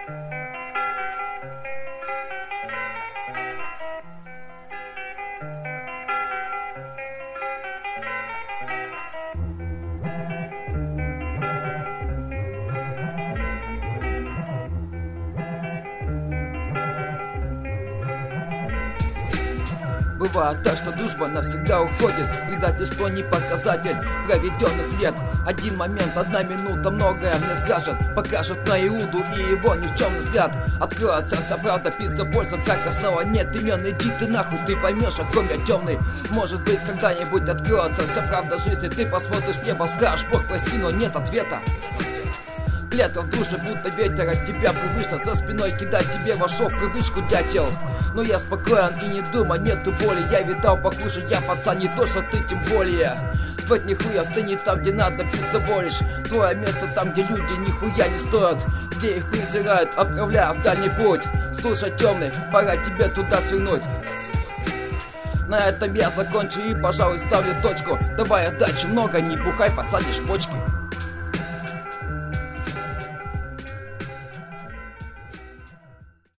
Бывает так, что дружба навсегда уходит. Предательство не показатель проведенных лет. Один момент, одна минута многое мне скажет. Покажет на Иуду и его ни в чем взгляд. Откроется вся правда, пицца польза, так основа нет имен. Иди ты нахуй, ты поймешь, о ком я темный. Может быть, когда-нибудь откроется вся правда жизни. Ты посмотришь в небо, скажешь: Бог прости, но нет ответа. Клятва в душе, будто ветер от тебя привычно. За спиной кидать тебе вошел в привычку дятел. Но я спокоен и не думаю, нету боли. Я видал похуже, я пацан, не то что ты тем более. Спать нихуя, ты не там, где надо, пиздоболишь. Твое место там, где люди нихуя не стоят, где их презирают, отправляя в дальний путь. Слушай, темный, пора тебе туда свернуть. На этом я закончу и, пожалуй, ставлю точку. Давай отдачи много, не бухай, посадишь почки.